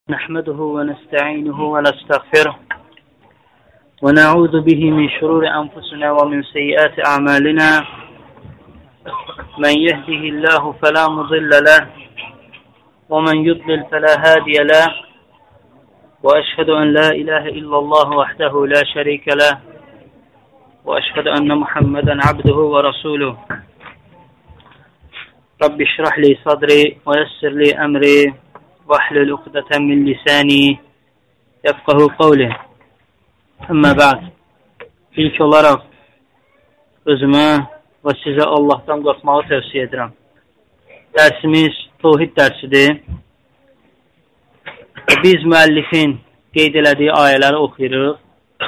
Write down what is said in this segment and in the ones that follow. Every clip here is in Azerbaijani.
نحمده ونستعينه ونستغفره ونعوذ به من شرور أنفسنا ومن سيئات أعمالنا من يهده الله فلا مضل له ومن يضلل فلا هادي له وأشهد أن لا إله إلا الله وحده لا شريك له وأشهد أن محمدا عبده ورسوله رب اشرح لي صدري ويسر لي أمري وَاحْلُلْ عُقْدَةً مِنْ لِسَانِي يَفْقَهُوا قَوْلِي Əmmə bə'd. İlk olaraq özümə və sizə Allahdan qorxmağı tövsiyə edirəm. Dərsimiz Təvhid dərsidir. Biz müəllifin qeyd elədiyi ayələri oxuyuruq.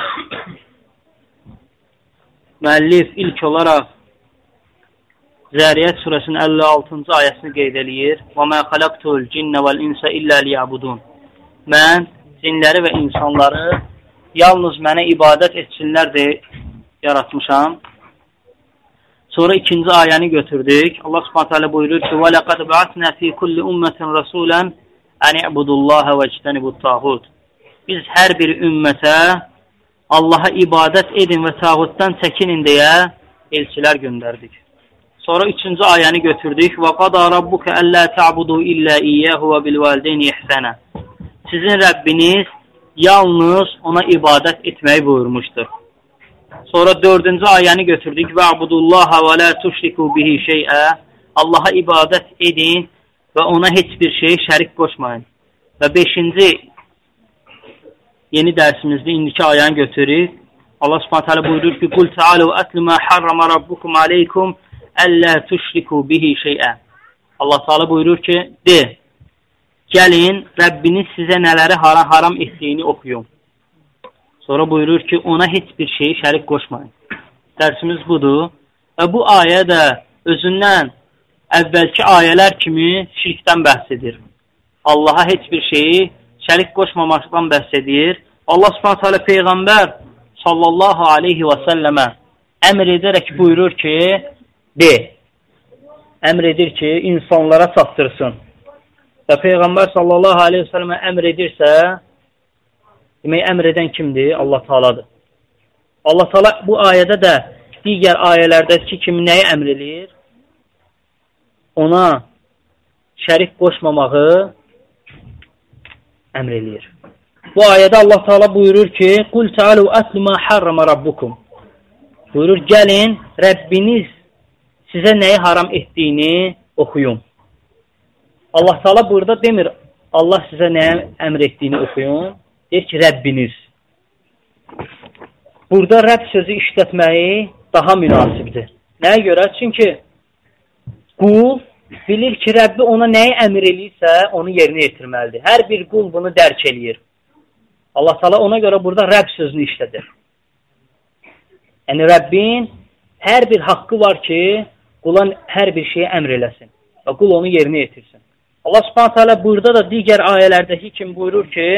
Müəllif ilk olaraq Zəriyyət surəsinin 56-cı ayəsini qeyd eləyir. وَمَا خَلَقْتُ الْجِنَّ وَالْإِنْسَ إِلَّا لِيَعْبُدُونَ Mən cinləri və insanları yalnız mənə ibadət etsinlər deyə yaratmışam. Sonra ikinci ayəni götürdük. Allah Subhanahu taala buyurur ki: وَلَقَدْ بَعَثْنَا فِي كُلِّ أُمَّةٍ رَسُولًا أَنِ اعْبُدُوا اللَّهَ وَاجْتَنِبُوا الطَّاغُوتَ Biz hər bir ümmətə Allaha ibadət edin və tağutdan çəkinin deyə elçilər göndərdik. Sonra üçüncü ayəni götürdük. وَقَضَى رَبُّكَ أَلَّا تَعْبُدُوا إِلَّا إِيَّهُ وَبِالْوَالِدَيْنِ إِحْسَانًا Sizin Rəbbiniz yalnız ona ibadət etməyi buyurmuşdur. Sonra dördüncü ayəni götürdük. وَعْبُدُوا اللَّهَ وَلَا تُشْرِكُوا بِهِ شَيْئًا Allaha ibadət edin və ona heç bir şey şərik qoşmayın. Və beşinci yeni dərsimizdə indiki ayəni götürürük. Allah Subhanahu taala buyurur ki: "Qul ta'alu atlu ma harrama rabbukum aleykum Əllə tüşriku bihi şeyə Allah Teala buyurur ki, de, gəlin Rəbbiniz sizə nələri haram etdiyini oxuyun. Sonra buyurur ki, ona heç bir şeyi şərik qoşmayın. Dərsimiz budur. Və bu ayə də özündən əvvəlki ayələr kimi şirkdən bəhs edir. Allaha heç bir şeyi şərik qoşmamakdan bəhs edir. Allah Subhanahu taala Peyğəmbər sallallahu aleyhi və səlləmə əmr edərək buyurur ki, de, əmr edir ki, insanlara çatdırsın. Və Peyğəmbər sallallahu aleyhi ve sellemə əmr edirsə, demək, əmr edən kimdir? Allah Teala'dır. Allah Teala bu ayədə də digər ayələrdəki kimi nəyə əmr edir? Ona şərik qoşmamağı əmr edir. Bu ayədə Allah Teala buyurur ki, قُلْ تَعَلُوا أَتْلُ مَا حَرَّمَ رَبُّكُمْ Buyurur, gəlin, Rəbbiniz sizə nəyi haram etdiyini oxuyun. Allah Teala burada demir, Allah sizə nəyə əmr etdiyini oxuyun. Deyir ki, Rəbbiniz. Burada Rəbb sözü işlətməyi daha münasibdir. Nəyə görə? Çünki qul bilir ki, Rəbbi ona nəyi əmr eləyirsə, onu yerinə yetirməlidir. Hər bir qul bunu dərk eləyir. Allah Teala ona görə burada Rəbb sözünü işlədir. Yəni, Rəbbin hər bir haqqı var ki, qula hər bir şeyə əmr eləsin və qul onu yerinə yetirsin. Allah Subhanahu taala burada da digər ayələrdəki kimi buyurur ki,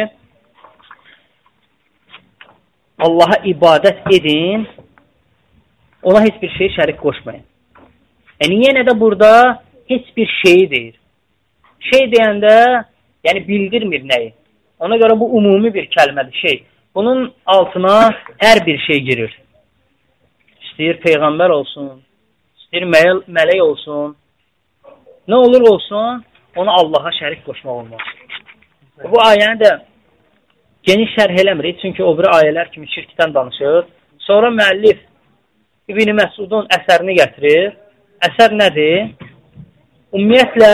Allaha ibadət edin, ona heç bir şey şərik qoşmayın. Yəni, yenə də burada heç bir şeyi deyir. Şey deyəndə, yəni bildirmir nəyi. Ona görə bu ümumi bir kəlmədir, şey. Bunun altına hər bir şey girir. İstəyir Peyğəmbər olsun, istəyir mələk olsun, nə olur olsun, onu Allaha şərik qoşmaq olmaz. Bu ayəni də geniş şərh eləmirik, çünki o biri ayələr kimi şirkdən danışır. Sonra müəllif İbn Məsudun əsərini gətirir. Əsər nədir? Ümumiyyətlə,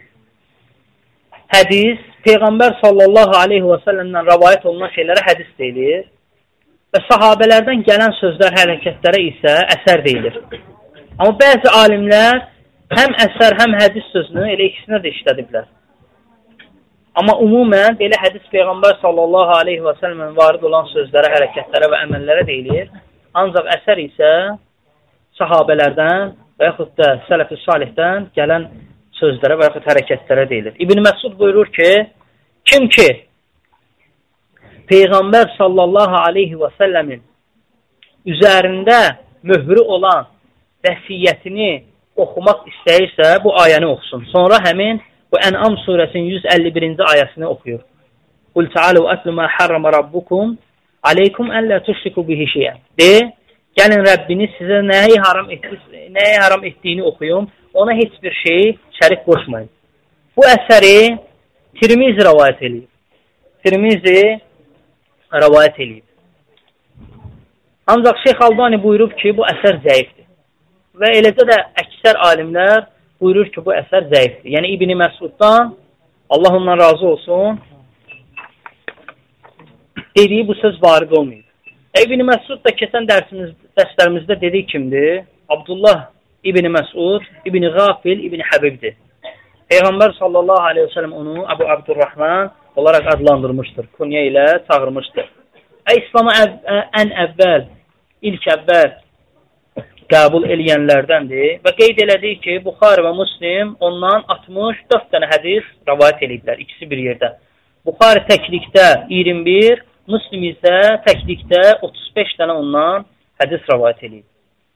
hədis, Peyğəmbər sallallahu aleyhi və səlləmdən rəvayət olunan şeylərə hədis deyilir. Və sahabələrdən gələn sözlər, hərəkətlərə isə əsər deyilir. Amma bəzi alimlər həm əsər, həm hədis sözünü elə ikisinə də işlədiblər. Amma umumən belə hədis Peyğəmbər sallallahu aleyhi və səlləmən varid olan sözlərə, hərəkətlərə və əməllərə deyilir. Ancaq əsər isə sahabələrdən və yaxud da sələf-i salihdən gələn sözlərə və yaxud hərəkətlərə deyilir. İbn Məsud buyurur ki, kim ki Peyğəmbər sallallahu aleyhi və səlləmin üzərində möhrü olan vəsiyyətini oxumaq istəyirsə, bu ayəni oxusun. Sonra həmin bu Ən'am surəsinin 151-ci ayəsini oxuyur. Qul ta'alu atlu ma harrama rabbukum aleykum an la tushriku bihi şey'an. De, gəlin Rəbbiniz sizə nəyi haram etdiyini oxuyun, ona heç bir şey şərik qoşmayın. Bu əsəri Tirmizi rəvayət eləyib. Tirmizi rəvayət eləyib. Ancaq Şeyx Albani buyurub ki, bu əsər zəifdir. Və eləcə də əksər alimlər buyurur ki, bu əsər zəifdir. Yəni İbn-i Məsuddan, Allah ondan razı olsun, dediyi bu söz varid olmayıb. İbn-i Məsud da keçən dərslərimizdə dediyi kimdir? Abdullah İbn-i Məsud, İbn-i Qafil, İbn-i Həbibdir. Peyğəmbər sallallahu aleyhi ve sellem onu Əbu Abdurrahman olaraq adlandırmışdır. Kunya ilə çağırmışdır. İslam'a ilk əvvəl qəbul eləyənlərdəndir və qeyd elədik ki, Buxari və Müslim ondan 64 dənə hədis rəvayət eləyiblər, ikisi bir yerdə. Buxari təklikdə 21, Müslim isə təklikdə 35 dənə ondan hədis rəvayət eləyib.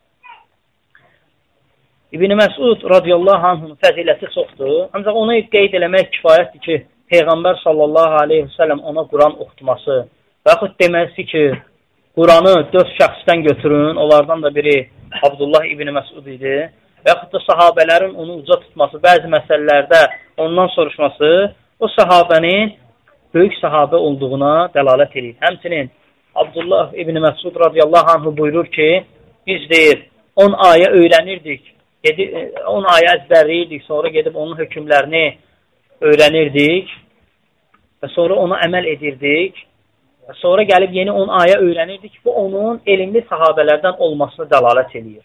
İbn-i Məsud radiyallahu anhunun fəziləti çoxdur. Ancaq onu qeyd eləmək kifayətdir ki, Peyğəmbər sallallahu aleyhi ve sellem ona Quran oxutması və yaxud deməsi ki, Quranı 4 şəxsdən götürün, onlardan da biri Abdullah İbn-i Məsud idi və yaxud da sahabələrin onu uca tutması, bəzi məsələlərdə ondan soruşması o sahabənin böyük sahabə olduğuna dəlalət edir. Həmçinin Abdullah İbn-i Məsud radiyallahu anhu buyurur ki, biz deyir, 10 ayə öyrənirdik, 10 ayə əzbərləyirdik, sonra gedib onun hökmlərini öyrənirdik və sonra ona əməl edirdik və sonra gəlib yeni 10 ayə öyrənirdik. Bu onun elmli sahabələrdən olmasını dəlalət edir.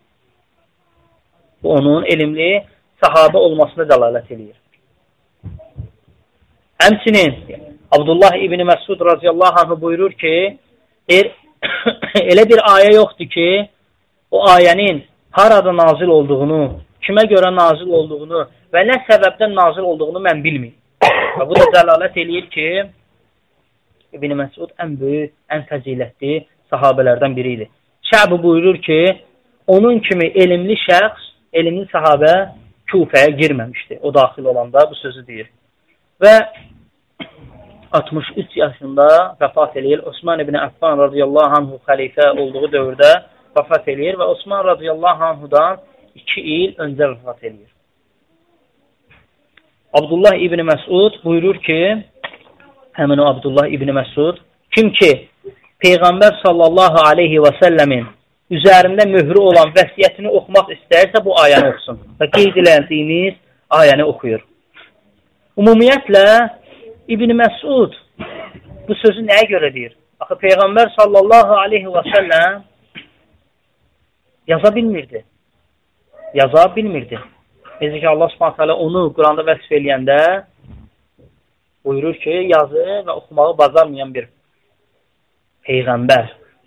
Bu onun elmli sahabə olmasını dəlalət edir. Həmçinin Abdullah İbn-i Məsud radiyallahu anhu buyurur ki, elə bir ayə yoxdur ki, o ayənin harada nazil olduğunu, kimə görə nazil olduğunu və nə səbəbdən nazil olduğunu mən bilmiyim. Və bu da dəlalət eləyir ki, İbn-i Məsud ən böyük, ən fəzilətli sahabələrdən biri idi. Şəbi buyurur ki, onun kimi elmli şəxs, elmli sahabə Kufəyə girməmişdi. O daxil olanda bu sözü deyir. Və 63 yaşında vəfat eləyir. Osman ibn Affan radiyallahu anhu xəlifə olduğu dövrdə vəfat eləyir və Osman radiyallahu anhudan 2 il öncə vəfat eləyir. Abdullah İbn Məsud buyurur ki, həmin o Abdullah İbn Məsud, kim ki Peyğəmbər sallallahu aleyhi və səlləmin üzərində mührü olan vəsiyyətini oxumaq istəyirsə bu ayəni oxusun və qeyd edildiyimiz ayəni oxuyur. Ümumiyyətlə İbn Məsud bu sözü nəyə görə deyir? Axı Peyğəmbər sallallahu aleyhi və səlləm yaza bilmirdi. Yaza bilmirdi. Necə ki Allah Subhanahu taala onu Quranda vəsf eləyəndə buyurur ki, yazı və oxumağı bacarmayan bir Peyğəmbər.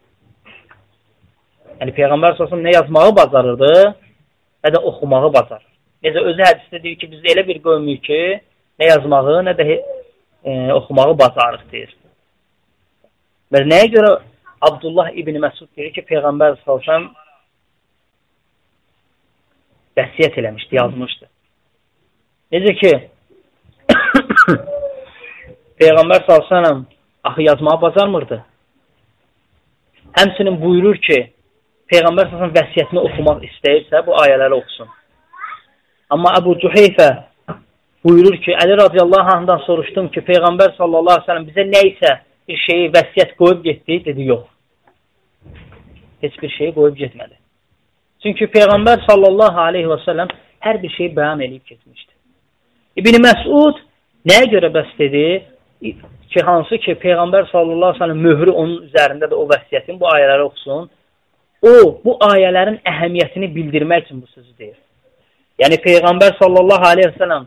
Yəni Peyğəmbər sallallahu nə yazmağı bacarırdı, nə də oxumağı bacarır. Necə özü hədisdə deyir ki, biz elə bir qövmük ki, nə yazmağı, nə də oxumağı bacarırıq deyir. Və nəyə görə Abdullah İbn Məsud deyir ki, Peyğəmbər sallallahu vəsiyyət eləmişdi, yazmışdı. Necə ki Peyğəmbər sallallahu axı yazmağı bacarmırdı. Həmçinin buyurur ki, Peyğəmbər sallallahu vəsiyyətini oxumaq istəyirsə, bu ayələri oxusun. Amma Əbu Cüheyfə buyurur ki, Əli radiyallahu anhdan soruşdum ki, Peyğəmbər sallallahu aleyhi ve sellem bizə nəysə bir şeyi vəsiyyət qoyub getdi, dedi, yox. Heç bir şeyi qoyub getmədi. Çünki Peyğəmbər sallallahu aleyhi və səlləm hər bir şeyi bəyan edib getmişdi. İbn Məsud nəyə görə bəs dedi ki, hansı ki Peyğəmbər sallallahu aleyhi və səlləm möhrü onun üzərində də o vəsiyyətin bu ayələri oxusun, o bu ayələrin əhəmiyyətini bildirmək üçün bu sözü deyir. Yəni Peyğəmbər sallallahu aleyhi və səlləm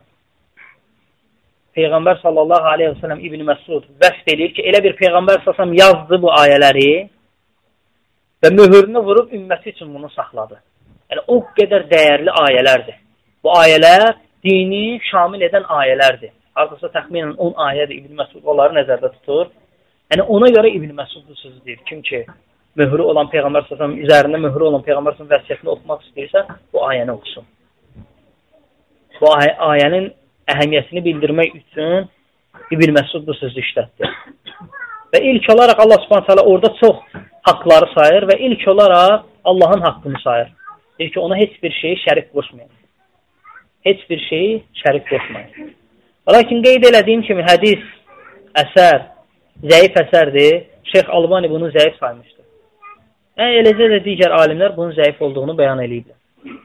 İbn Məsud vəsf edir ki, elə bir Peyğəmbər sallallahu aleyhi və səlləm yazdı bu ayələri və möhürünü vurub ümməti üçün bunu saxladı. Yəni, o qədər dəyərli ayələrdir. Bu ayələr dini şamil edən ayələrdir. Artıqsa təxminən 10 ayədir İbn Məsud onları nəzərdə tutur. Yəni, ona görə İbn Məsud bu sözü deyir. Kim ki, möhrü olan Peyğəmbər sallallahu üzərində möhrü olan Peyğəmbər sallallahu vəsiyyətini oxumaq istəyirsə, bu ayəni oxusun. Bu ayənin əhəmiyyətini bildirmək üçün İbn Məsud bu sözü işlətdi. Və ilk olaraq Allah Subhanahu taala orada çox haqqları sayır və ilk olaraq Allahın haqqını sayır. Deyir ki, ona heç bir şeyi şərik qoşmayın. Heç bir şeyi şərik qoşmayın. Lakin qeyd elədiyim kimi hədis, əsər, zəif əsərdir. Şeyx Albani bunu zəif saymışdır. Eləcə də digər alimlər bunun zəif olduğunu bəyan ediblər.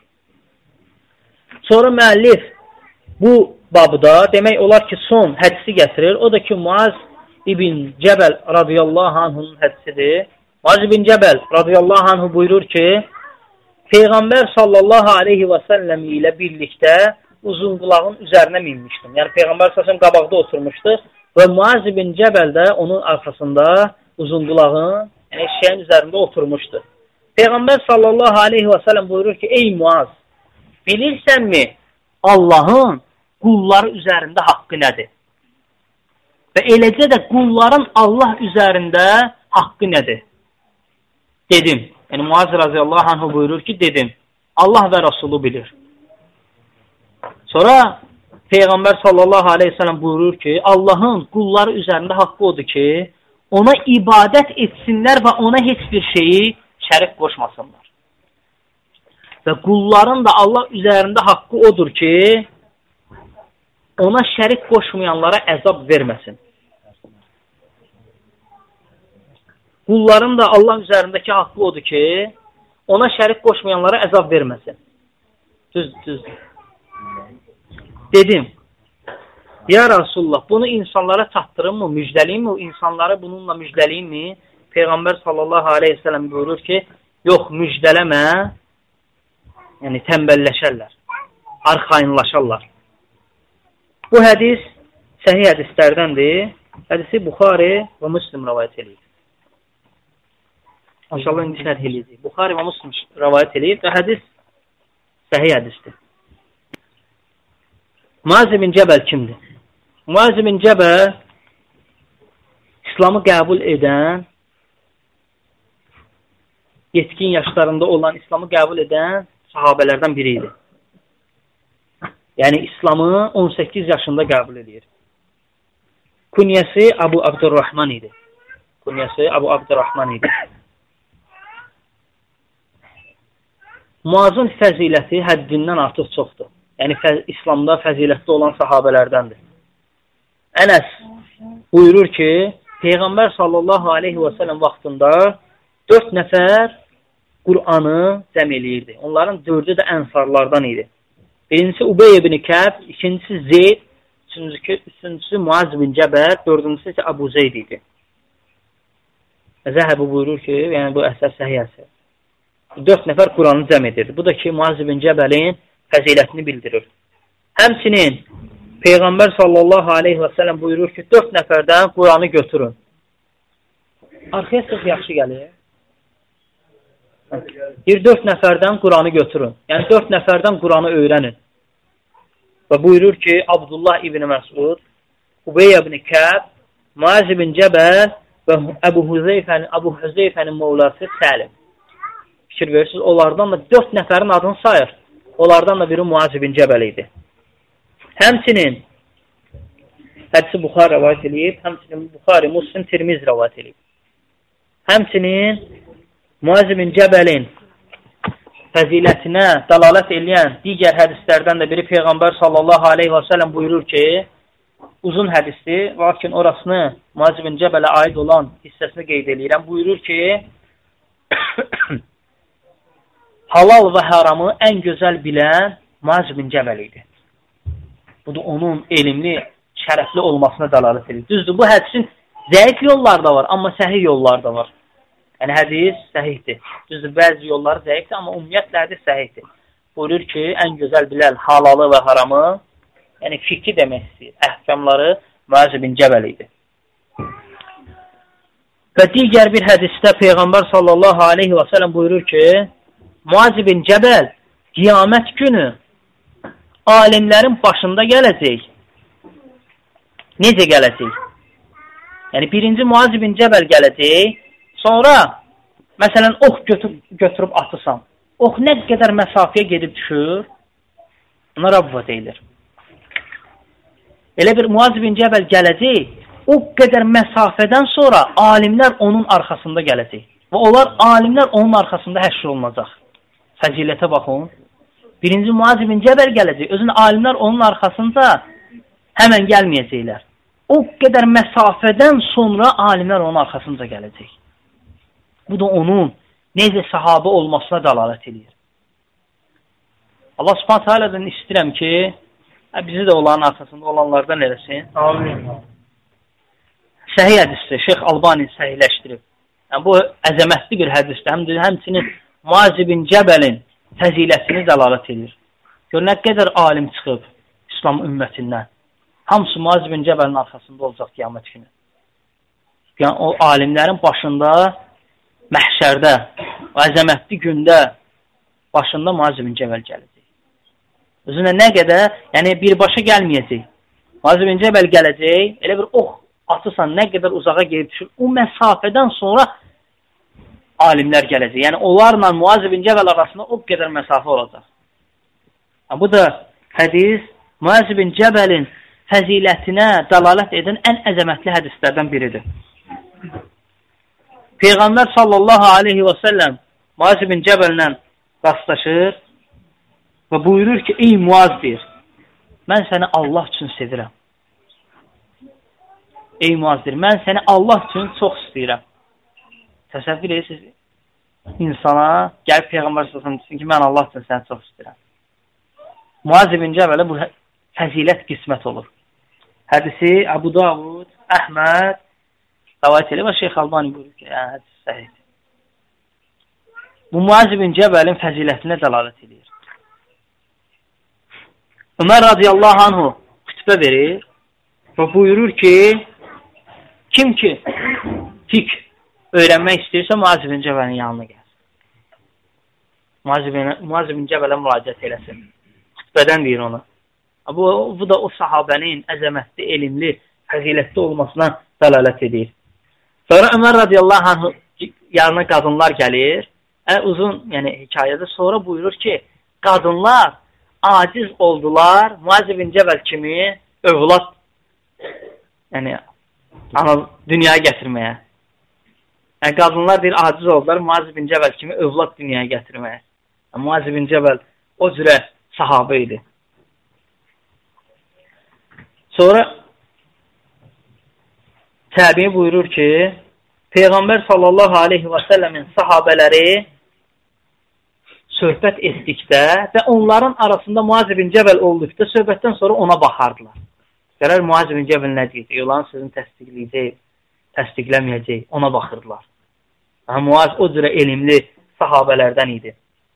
Sonra müəllif bu babda demək olar ki, son hədisi gətirir. O da ki, Muaz ibn Cəbəl radiyallahu anhunun hədisidir. Muaz ibn Cəbəl radiyallahu anhu buyurur ki, Peyğəmbər sallallahu aleyhi və səlləm ilə birlikdə uzunqulağın üzərinə minmişdim. Yəni, Peyğəmbər sallallahu qabaqda oturmuşdu və Muaz ibn Cəbəl də onun arxasında uzunqulağın, yəni eşeğin üzərində oturmuşdu. Peyğəmbər sallallahu aleyhi və səlləm buyurur ki, ey Muaz, bilirsənmi Allahın qulları üzərində haqqı nədir? Və eləcə də qulların Allah üzərində haqqı nədir? Dedim. Yəni, Muaz raziyallahu anhu buyurur ki, dedim. Allah və Rasulü bilir. Sonra Peyğəmbər sallallahu aleyhi ve sellem buyurur ki, Allahın qulları üzərində haqqı odur ki, ona ibadət etsinlər və ona heç bir şeyi şərik qoşmasınlar. Və qulların da Allah üzərində haqqı odur ki, ona şərik qoşmayanlara əzab verməsin. Qulların da Allah üzərindəki haqqı odur ki, ona şərik qoşmayanlara əzab verməsin. Düzdür. Dedim, ya Rasulullah, bunu insanlara çatdırım mı, müjdəliyim mi, insanları bununla müjdəliyim mi? Peyğəmbər sallallahu aleyhi ve sellem buyurur ki, yox, müjdələmə, yəni təmbəlləşərlər, arxayınlaşarlar. Bu hədis səhih hədislərdəndir. Hədisi Buxari və Müslim rəvayət edir. İnşallah indi şərh eləyəcək. Buxari və Müslim rəvayət edir və hədis səhih hədisdir. Muaz ibn Cəbəl kimdir? Muaz ibn Cəbəl İslamı qəbul edən, yetkin yaşlarında olan İslamı qəbul edən sahabələrdən biri idi. Yəni, İslamı 18 yaşında qəbul edir. Künyəsi Abu Abdurrahman idi. Muazın fəziləti həddindən artıq çoxdur. Yəni, İslamda fəzilətli olan sahabələrdəndir. Ənəs buyurur ki, Peyğəmbər sallallahu aleyhi və səlləm vaxtında 4 nəfər Qur'anı cəm eləyirdi. Onların 4'ü də ənsarlardan idi. Birincisi Ubey ibn Kəb, ikincisi Zeyd, üçüncüsü Muaz ibn Cəbəl, dördüncüsü isə Abu Zeyd idi. Zəhəbi buyurur ki, yəni bu əsər səhih əsər. 4 nəfər Qur'anı cəm edirdi. Bu da ki, Muaz ibn Cəbəlin fəzilətini bildirir. Həmçinin Peyğəmbər sallallahu aleyhi və səlləm buyurur ki, 4 nəfərdən Qur'anı götürün. Arxaya çox yaxşı gəlir. 4 nəfərdən Qur'anı götürün. Yəni 4 nəfərdən Qur'anı öyrənin. Və buyurur ki, Abdullah ibn Məsud, Ubey ibn Kəb, Muaz ibn Cəbəl və Əbu Hüzeyfənin mövlası Səlim. Fikir verirsiniz, onlardan da 4 nəfərin adını sayır. Onlardan da biri Muaz ibn Cəbəl idi. Həmçinin hədisi Buxari rəvayət edib, həmçinin Buxari, Müslim, Tirmizi rəvayət edib. Həmçinin Muaz ibn Cəbəlin fəzilətinə dəlalət eləyən digər hədislərdən də biri Peyğəmbər sallallahu aleyhi və səlləm buyurur ki, uzun hədisdir, lakin orasını Muaz ibn Cəbələ aid olan hissəsini qeyd edirəm. Buyurur ki, halal və haramı ən gözəl bilən Muaz ibn Cəbəl idi. Bu da onun elmli, şərəfli olmasına dəlalət edir. Düzdür, bu hədisin zəif yollar da var, amma səhih yollar da var. Yəni, hədis səhihdir. Düzdür, bəzi yolları zəifdir, amma ümumiyyətlə hədis səhihdir. Buyurur ki, ən gözəl bilən halalı və haramı, yəni fikri demək istəyir, əhkamları Muaz ibn Cəbəl idi. Və digər bir hədisdə Peyğəmbər sallallahu aleyhi və səlləm buyurur ki, Muaz ibn Cəbəl qiyamət günü alimlərin başında gələcək. Necə gələcək? Yəni, birinci Muaz ibn Cəbəl gələcək, sonra, məsələn, ox götürüb atırsan. Ox nə qədər məsafəyə gedib düşür, ona Rabbə deyilir. Elə bir Muaz bin Cəbəl gələcək, o qədər məsafədən sonra alimlər onun arxasında gələcək. Və onlar alimlər onun arxasında həşr olunacaq. Fəzilətə baxın. Birinci Muaz bin Cəbəl gələcək, özün alimlər onun arxasında həmən gəlməyəcəklər. O qədər məsafədən sonra alimlər onun arxasında gələcək. Bu da onun necə sahabə olmasına dəlalət edir. Allah Subhanahu taala'dan istəyirəm ki, bizi də onların arxasında olanlardan eləsin. Amin. Səhih hədisdir. Şeyx Albani səhihləşdirib. Yəni, bu əzəmətli bir hədisdir. Həmçinin Muaz bin Cəbəlin fəzilətini dəlalət edir. Gör, nə qədər alim çıxıb İslam ümmətindən. Hamısı Muaz bin Cəbəlin arxasında olacaq qiyamət günü. Yəni, o alimlərin başında, məhşərdə, o əzəmətli gündə başında Muaz bin Cəbəl gələcək. Özünə nə qədər, yəni birbaşa gəlməyəcək. Muaz bin Cəbəl gələcək, elə bir ox atırsan, nə qədər uzağa gelib düşür. O məsafədən sonra alimlər gələcək. Yəni, onlarla Muaz bin Cəbəl arasında o qədər məsafə olacaq. Bu da hədis Muaz bin Cəbəlin fəzilətinə dəlalət edən ən əzəmətli hədislərdən biridir. Peyğəmbər sallallahu aleyhi və səlləm Muaz bin Cəbəllə rastlaşır və buyurur ki, ey Muaz deyir, mən səni Allah üçün sevirəm. Ey Muaz deyir, mən səni Allah üçün çox istəyirəm. Təsəvvür edirsiniz, insana gəlib Peyğəmbər sallallahu desin ki, mən Allah üçün səni çox istəyirəm. Muaz bin Cəbələ bu fəzilət qismət olur. Hədisi Əbu Davud, Əhməd rəvayət edir və Şeyx Albani buyurur ki, hədis səhihdir. Bu Muaz bin Cəbəlin fəzilətinə dəlalət edir. Ömər radiyallahu anhu xütbə verir və buyurur ki, kim ki fiqh öyrənmək istəyirsə Muaz bin Cəbəlin yanına gəlsin. Muaz bin Cəbələ müraciət eləsin. Xütbədən deyir ona. Bu da o sahabənin əzəmətli, elmli, fəzilətli olmasına dəlalət edir. Sonra Ömər radiyallahu anhu yanına qadınlar gəlir. Uzun hekayədə sonra buyurur ki, qadınlar aciz oldular Muaz bin Cəbəl kimi övlad dünyaya gətirməyə. Yəni, qadınlar deyir, aciz oldular Muaz bin Cəbəl kimi övlad dünyaya gətirməyə. Muaz bin Cəbəl o cürə sahabə idi. Sonra təbiin buyurur ki, Peyğəmbər sallallahu aleyhi və səlləmin sahabələri söhbət etdikdə və onların arasında Muaz bin Cəbəl olduqda söhbətdən sonra ona baxardılar. Gələr Muaz bin Cəbəl nə deyəcək? Onların sözünü təsdiqləyəcək, təsdiqləməyəcək. Ona baxırdılar. Muaz o cürə elmli sahabələrdən idi.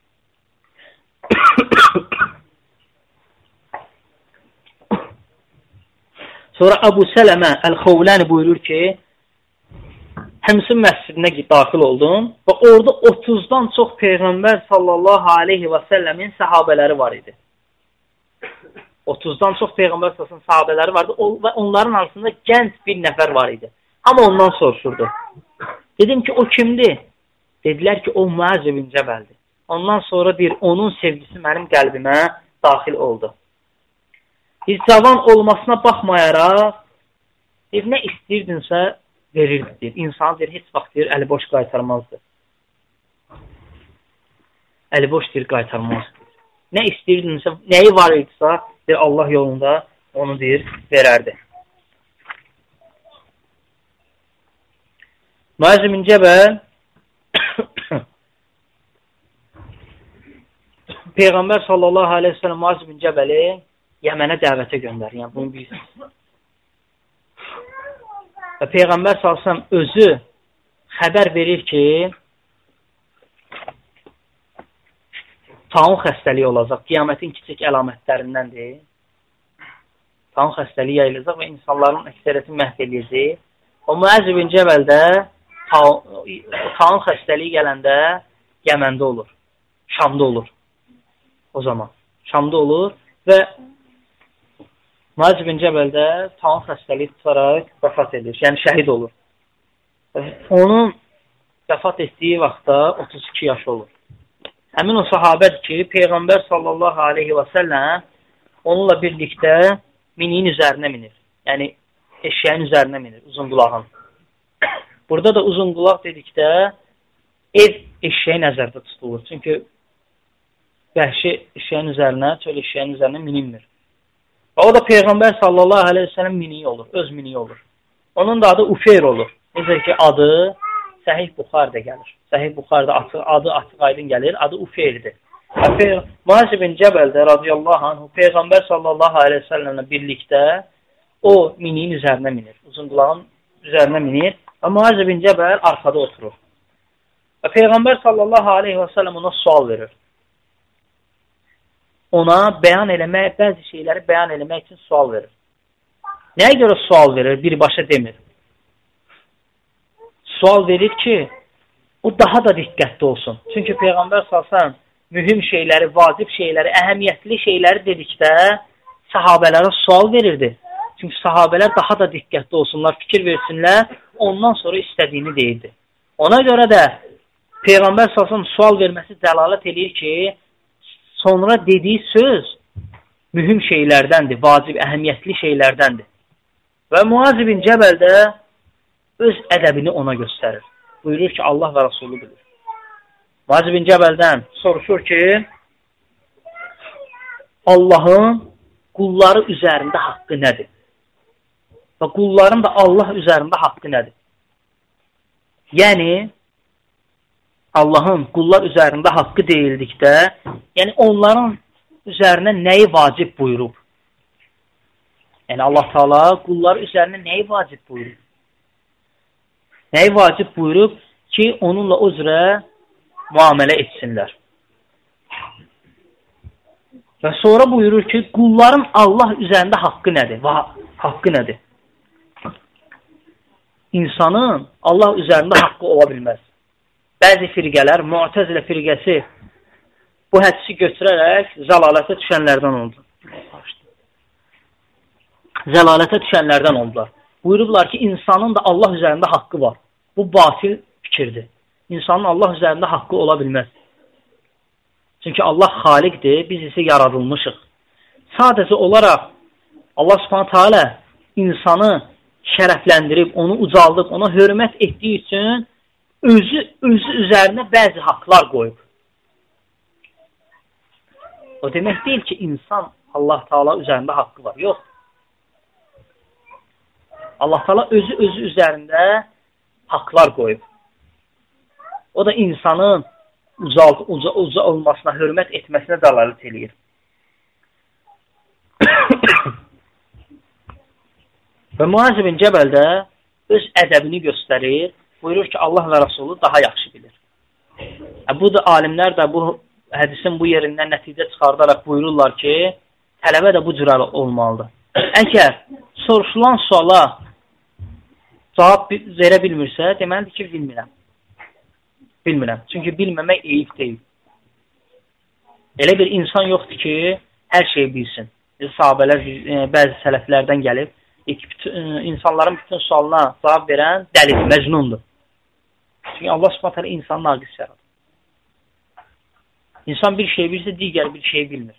Sonra Əbu Sələmə Əl-Xovləni buyurur ki, Həmsin məscidinə daxil oldum və orada 30-dan çox Peyğəmbər sallallahu aleyhi və səlləmin sahabələri var idi. 30-dan çox Peyğəmbər sallallahu sahabələri vardı və onların arasında gənc bir nəfər var idi. Amma ondan soruşurdu. Dedim ki, o kimdir? Dedilər ki, o Muaz bin Cəbəldir. Ondan sonra deyir, onun sevgisi mənim qəlbimə daxil oldu. Biz cavan olmasına baxmayaraq, deyir, nə istəyirdinsə verirdi, deyir. İnsan deyir, heç vaxt deyir, əli boş qaytarmazdı. Əli boş deyir, qaytarmazdı. Nə istəyirdinsə, nəyi var idisə, deyir, Allah yolunda onu deyir, verərdi. Muaz bin Cəbəl Peyğəmbər sallallahu aleyhi ve sellem Muaz bin Cəbəli Yəmənə dəvətə göndərir. Yəni, bunu bilirsiniz. Və Peyğəmbər sallallahu aleyhi ve sellem özü xəbər verir ki, taun xəstəliyi olacaq. Qiyamətin kiçik əlamətlərindəndir. Taun xəstəliyi yayılacaq və insanların əksəriyyəti məhv edəcək. O Muaz bin Cəbəldə taun xəstəliyi gələndə Yəməndə olur. Şamda olur. O zaman Şamda olur və Muaz bin Cəbəldə taun xəstəliyi tutaraq vəfat edir. Yəni şəhid olur. Onun vəfat etdiyi vaxtda 32 yaş olur. Həmin o sahabədir ki, Peyğəmbər sallallahu aleyhi və səlləm onunla birlikdə miniyin üzərinə minir. Yəni, eşyəyin üzərinə minir, uzun qulağın. Burada da uzun qulaq dedikdə ev eşyəyi nəzərdə tutulur. Çünki vəhşi eşyəyin üzərinə, çöl eşyəyin üzərinə minilmir. O da Peyğəmbər sallallahu aleyhi ve sellem miniyi olur, öz miniyi olur. Onun da adı Ufeyr olur. Necə ki, adı Səhih Buxarıda gəlir. Səhih Buxarıda adı açıq aydın gəlir, adı Ufeyrdir. Muaz ibn Cəbəldə radiyallahu anh, Peyğəmbər sallallahu aleyhi ve sellemlə birlikdə o miniyin üzərinə minir. Uzun qulağın üzərinə minir. Və Muaz ibn Cəbəl arxada oturur. Və Peyğəmbər sallallahu aleyhi ve sellem ona sual verir. Ona bəyan eləmək, bəzi şeyləri bəyan eləmək üçün sual verir. Nəyə görə sual verir? Birbaşa demir. Sual verir ki, o daha da diqqətli olsun. Çünki Peyğəmbər sallallahu mühüm şeyləri, vacib şeyləri, əhəmiyyətli şeyləri dedikdə sahabələrə sual verirdi. Çünki sahabələr daha da diqqətli olsunlar, fikir versinlər, ondan sonra istədiyini deyirdi. Ona görə də Peyğəmbər sallallahu sual verməsi dəlalət edir ki, sonra dediyi söz mühüm şeylərdəndir, vacib, əhəmiyyətli şeylərdəndir. Və Muaz ibn Cəbəl də öz ədəbini ona göstərir. Buyurur ki, Allah və Rasulü bilir. Muaz ibn Cəbəldən soruşur ki, Allahın qulları üzərində haqqı nədir? Və qulların da Allah üzərində haqqı nədir? Yəni, Allahın qullar üzərində haqqı deyildikdə, yəni onların üzərinə nəyi vacib buyurub? Yəni Allah Teala qullar üzərinə nəyi vacib buyurub? Nəyi vacib buyurub ki, onunla o üzrə müamilə etsinlər. Və sonra buyurur ki, qulların Allah üzərində haqqı nədir? Haqqı nədir? İnsanın Allah üzərində haqqı ola bilməz. Bəzi firqələr, Mu'təzilə firqəsi bu hədisi götürərək zəlalətə düşənlərdən oldular. Zəlalətə düşənlərdən oldular. Buyurublar ki, insanın da Allah üzərində haqqı var. Bu batil fikirdir. İnsanın Allah üzərində haqqı ola bilməz. Çünki Allah xaliqdir, biz isə yaradılmışıq. Sadəcə olaraq Allah Subhanahu Teala insanı şərəfləndirib, onu ucaldıb, ona hörmət etdiyi üçün özü üzərinə bəzi haqlar qoyub. O demək deyil ki, insan Allah Teala üzərində haqqı var. Yox. Allah Teala özü üzərində haqlar qoyub. O da insanın uca olmasına, hörmət etməsinə dəlalət eləyir. Və Muaz ibn Cəbəl də öz ədəbini göstərir. Buyurur ki, Allah və Rasulü daha yaxşı bilir. Bu da alimlər də bu hədisin bu yerindən nəticə çıxardaraq buyururlar ki, tələbə də bu cür olmalıdır. Əgər soruşulan suala cavab verə bilmirsə, deməlidir ki, bilmirəm. Bilmirəm. Çünki bilməmək eyib deyil. Elə bir insan yoxdur ki, hər şeyi bilsin. Sahabələr, bəzi sələflərdən gəlib, insanların bütün sualına cavab verən dəlidir, məcnundur. Çünki Allah Subhanahu taala insanı naqis yaradır. İnsan bir şey bilsə, digər bir şey bilmir.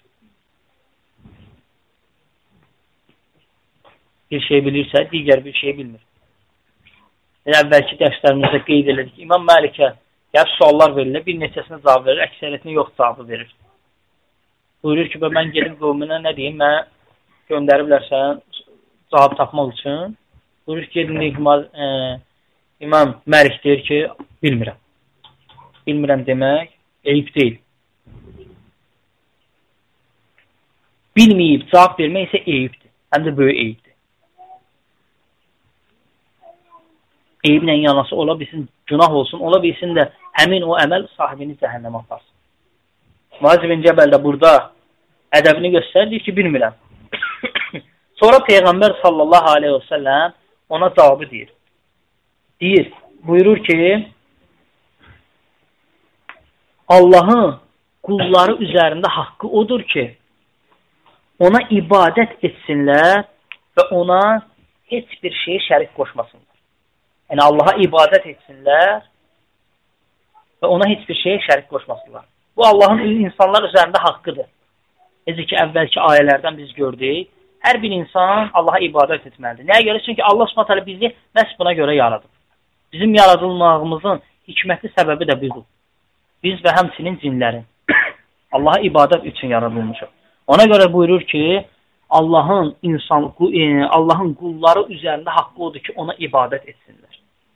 Bir şey bilirsə, digər bir şey bilmir. Əvvəlki dərslərimizdə qeyd elədik. İmam Məlikə suallar verilir, bir neçəsinə cavab verir, əksəriyyətini yox cavabı verir. Buyurur ki, mən gedim qövmünə nə deyim, mən göndəriblər sənə cavab tapmaq üçün. Buyurur ki, İmam Məlik deyir ki, bilmirəm. Bilmirəm demək eyib deyil. Bilməyib cavab vermək isə eyibdir. Həm də böyük eyibdir. Eyiblə yanası ola bilsin, günah olsun, ola bilsin də həmin o əməl sahibini cəhənnəmə aparsın. Muaz ibn Cəbəl də burada ədəbini göstərir ki, bilmirəm. Sonra Peyğəmbər sallallahu aleyhi ve sellem ona cavabı deyir. Buyurur ki, Allahın qulları üzərində haqqı odur ki, ona ibadət etsinlər və ona heç bir şeyi şərik qoşmasınlar. Yəni, Allaha ibadət etsinlər və ona heç bir şeyə şərik qoşmasınlar. Bu, Allahın insanlar üzərində haqqıdır. Necə ki, əvvəlki ayələrdən biz gördük, Hər bir insan Allaha ibadət etməlidir. Nəyə görə? Çünki Allah Subhanahu taala bizi məhz buna görə yaradıb. Bizim yaradılmağımızın hikməti səbəbi də budur. Biz və həmçinin cinlərin Allaha ibadət üçün yaradılmışıq. Ona görə buyurur ki, Allahın qulları üzərində haqqı odur ki, ona ibadət etsinlər.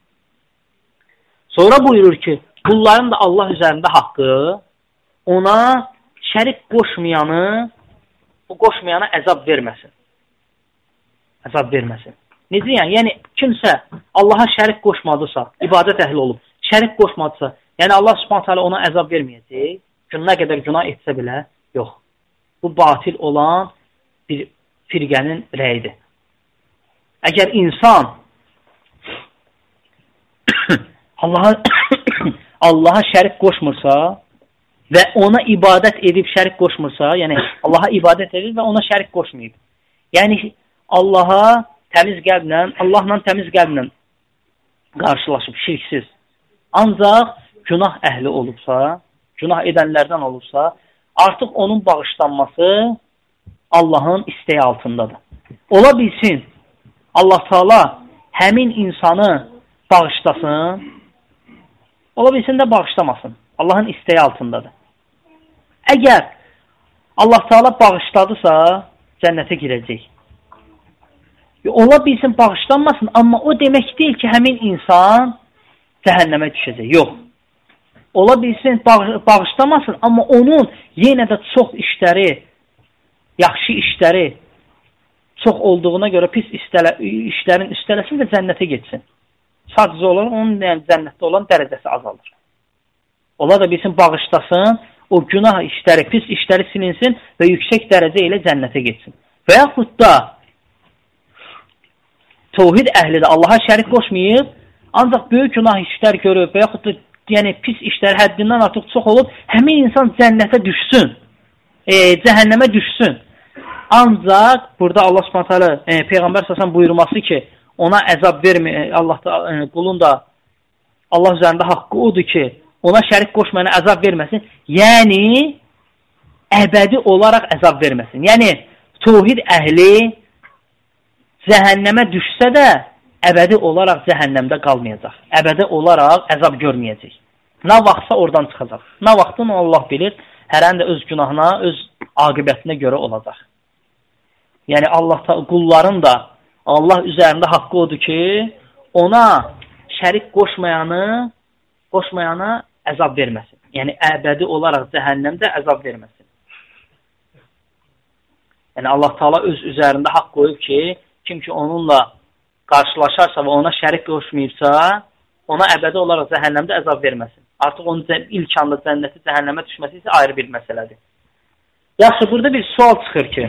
Sonra buyurur ki, qulların da Allah üzərində haqqı ona şərik qoşmayana əzab verməsin. Əzab verməsin. Necə yəni? Yəni, kimsə Allaha şərik qoşmadısa, ibadət əhli olub, şərik qoşmadısa, yəni Allah Subhanahu taala ona əzab verməyəcək. Nə qədər günah etsə belə, yox. Bu batil olan bir firqənin rəyidir. Əgər insan Allaha şərik qoşmursa və ona ibadət edib şərik qoşmursa, yəni Allaha ibadət edib və ona şərik qoşmayıb. Yəni Allahla təmiz qəlblə qarşılaşıb, şirksiz. Ancaq günah əhli olubsa, günah edənlərdən olursa, artıq onun bağışlanması Allahın istəyi altındadır. Ola bilsin, Allah Teala həmin insanı bağışlasın, ola bilsin də bağışlamasın. Allahın istəyi altındadır. Əgər Allah Teala bağışladısa, cənnətə girəcək. Ola bilsin, bağışlanmasın, amma o demək deyil ki, həmin insan cəhənnəmə düşəcək. Yox. Ola bilsin, bağışlamasın, amma onun yenə də çox işləri, yaxşı işləri çox olduğuna görə pis işlərin üstələsin və cənnətə getsin. Sadəcə olaraq onun cənnətdə olan dərəcəsi azalır. Ola da bilsin, bağışlasın, o günah işləri, pis işləri silinsin və yüksək dərəcə ilə cənnətə getsin. Və yaxud da təvhid əhli də Allaha şərik qoşmayıb, ancaq böyük günah işlər görüb və yaxud da yəni pis işlər həddindən artıq çox olub, həmin insan cənnətə düşsün, cəhənnəmə düşsün. Ancaq burada Allah Subhanahu taala Peyğəmbər sallallahu buyurması ki, ona əzab vermə, qulun da Allah üzərində haqqı odur ki, ona şərik qoşmayana əzab verməsin. Yəni əbədi olaraq əzab verməsin. Yəni təvhid əhli cəhənnəmə düşsə də əbədi olaraq cəhənnəmdə qalmayacaq. Əbədi olaraq əzab görməyəcək. Nə vaxtsa oradan çıxacaq. Nə vaxtını Allah bilir, hərən də öz günahına, öz aqibətinə görə olacaq. Yəni qulların da Allah üzərində haqqı odur ki, ona şərik qoşmayana əzab verməsin. Yəni əbədi olaraq cəhənnəmdə əzab verməsin. Yəni Allah Teala öz üzərində haqq qoyub ki, kim ki onunla qarşılaşarsa və ona şərik qoşmayıbsa, ona əbədi olaraq cəhənnəmdə əzab verməsin. Artıq onun ilk anda cənnəti cəhənnəmə düşməsi isə ayrı bir məsələdir. Yaxşı, burada bir sual çıxır ki,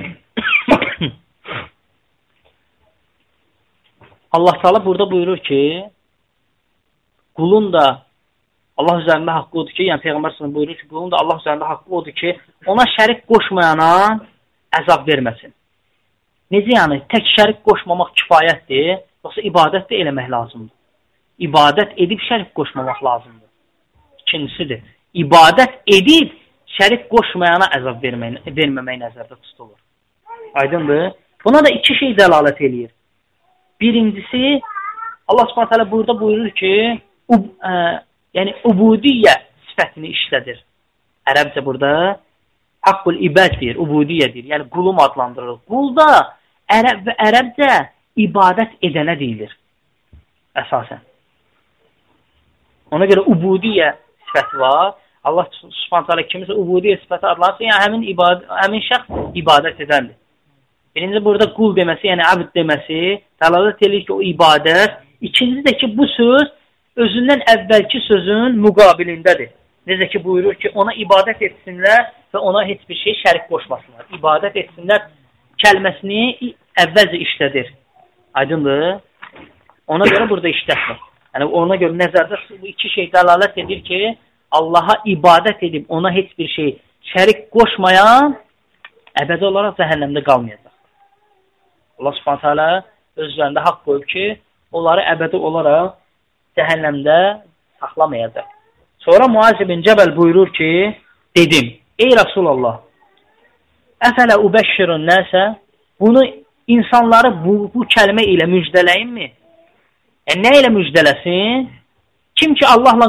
Allah Teala burada buyurur ki, qulun da Allah üzərində haqqı odur ki, yəni Peyğəmbər sallallahu buyurur ki, qulun da Allah üzərində haqqı odur ki, ona şərik qoşmayana əzab verməsin. Necə yəni? Tək şərik qoşmamaq kifayətdir, yoxsa ibadət də eləmək lazımdır. İbadət edib şərik qoşmamaq lazımdır. İkincisidir. İbadət edib şərik qoşmayana əzab verməmək nəzərdə tutulur. Aydındır? Buna da iki şey dəlalət eləyir. Birincisi, Allah Subhanahu taala burada buyurur ki, yəni ubudiyyə sifətini işlədir. Ərəbcə burada haqqul ibad deyir, ubudiyyə deyir. Yəni qulum adlandırılır. Qul da ərəbcə ibadət edənə deyilir. Əsasən. Ona görə ubudiyyə sifəti var. Allah Subhanahu taala kimisə ubudiyyə sifəti adlanırsa, yəni həmin şəxs ibadət edəndir. Birinci burada qul deməsi, yəni abd deməsi, dəlalət edir ki, o ibadət. İkincisi də ki, bu söz özündən əvvəlki sözün müqabilindədir. Necə ki, buyurur ki, ona ibadət etsinlər və ona heç bir şey şərik qoşmasınlar. İbadət etsinlər kəlməsini əvvəlcə işlədir. Aydındır? Ona görə burada işlətmir. Yəni, ona görə nəzərdə bu iki şey dəlalət edir ki, Allaha ibadət edib ona heç bir şey şərik qoşmayan əbədi olaraq cəhənnəmdə qalmayacaq. Allah Subhanahu taala öz üzərində haqq qoyub ki, onları əbədi olaraq cəhənnəmdə saxlamayacaq. Sonra Muaz ibn Cəbəl buyurur ki, dedim, ey Rasulallah, əfələ ubəşşirun nəsə, bunu insanları bu kəlmə ilə müjdələyinmi? Nə ilə müjdələsin? Kim ki Allahla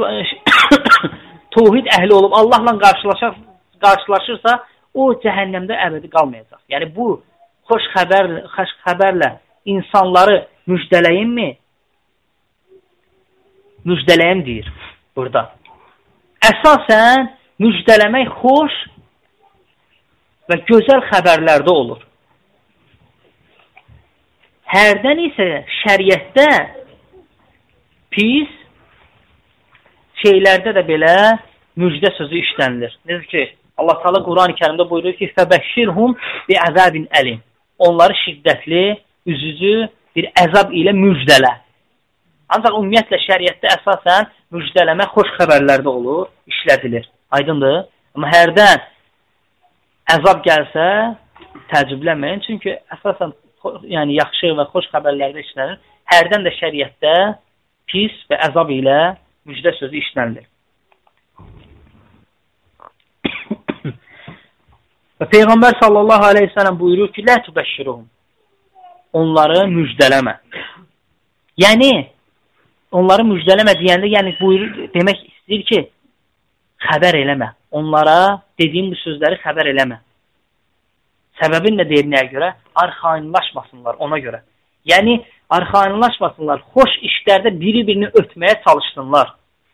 tövhid əhli olub, Allahla qarşılaşırsa, o cəhənnəmdə əbədi qalmayacaq. Yəni, bu xoş xəbərlə insanları müjdələyinmi? Müjdələyim deyir burada. Əsasən, müjdələmək xoş və gözəl xəbərlərdə olur. Hərdən isə şəriətdə pis şeylərdə də belə müjdə sözü işlənilir. Necə ki, Allah Teala Quran-ı Kərimdə buyurur ki, "Fəbəşşirhum bi'əzabin əlim." Onları şiddətli, üzücü bir əzab ilə müjdələ. Ancaq ümumiyyətlə şəriətdə əsasən müjdələmə xoş xəbərlərdə olur, işlədilir. Aydındır? Amma hərdən əzab gəlsə, təəccüblənməyin. Çünki əsasən yəni yaxşı və xoş xəbərlərdə işlənir. Hərdən də şəriətdə pis və əzab ilə müjdə sözü işlənilir. Və Peyğəmbər sallallahu aleyhi ve sellem buyurur ki, "Lə tübəşşiruhum." Onları müjdələmə. Yəni, onları müjdələmə deyəndə, yəni buyurur, demək istəyir ki, xəbər eləmə. Onlara dediyim bu sözləri xəbər eləmə. Səbəbin nə deyir, nəyə görə? Arxainlaşmasınlar ona görə. Yəni, arxainlaşmasınlar, xoş işlərdə biri-birini ötməyə çalışsınlar.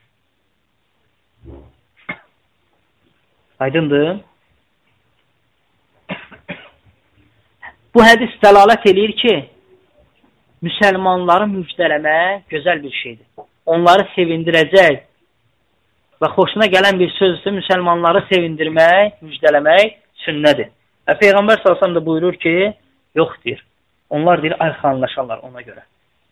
Aydındır? Bu hədis dəlalət eləyir ki, müsəlmanları müjdələmək gözəl bir şeydir. Onları sevindirəcək və xoşuna gələn bir sözdür, müsəlmanları sevindirmək, müjdələmək sünnədir. Və Peyğəmbər sallallahu da buyurur ki, yox deyir. Onlar deyir, arxainlaşarlar ona görə.